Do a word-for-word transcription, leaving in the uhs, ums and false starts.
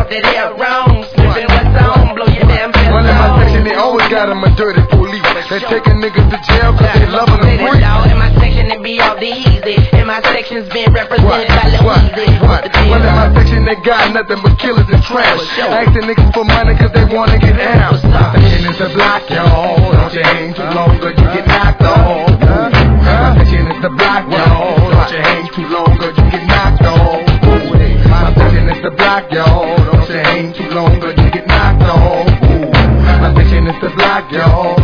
that they're wrong. Slipping what's on, blow your damn pants. Well, in my section, they always got them a dirty police. They taking niggas to jail cause they loving them free. In my section, it be all the easy. In my section's been represented by Lil Weezy. What? Well, in my section, they got nothing but killers and trash. Asking niggas for money cause they wanna get out. My section is the block, y'all. Don't you hang too long cause you get knocked off. My section is the block, y'all. Don't you hang too long cause you get knocked off. My section is the block, y'all. Don't you hang too long cause you get knocked off. My section is the block, y'all.